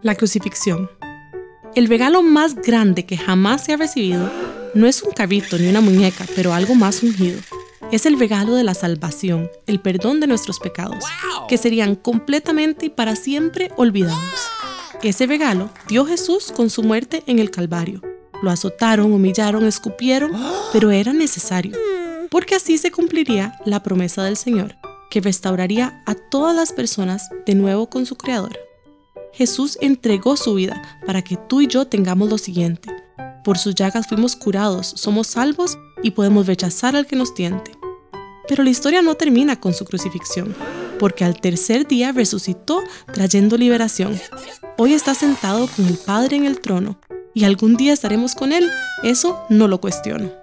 La crucifixión. El regalo más grande que jamás se ha recibido no es un carrito ni una muñeca, pero algo más ungido. Es el regalo de la salvación, el perdón de nuestros pecados, que serían completamente y para siempre olvidados. Ese regalo dio Jesús con su muerte en el Calvario. Lo azotaron, humillaron, escupieron, pero era necesario, porque así se cumpliría la promesa del Señor, que restauraría a todas las personas de nuevo con su Creador. Jesús entregó su vida para que tú y yo tengamos lo siguiente. Por sus llagas fuimos curados, somos salvos y podemos rechazar al que nos tiente. Pero la historia no termina con su crucifixión, porque al tercer día resucitó trayendo liberación. Hoy está sentado con el Padre en el trono, y algún día estaremos con Él, eso no lo cuestiono.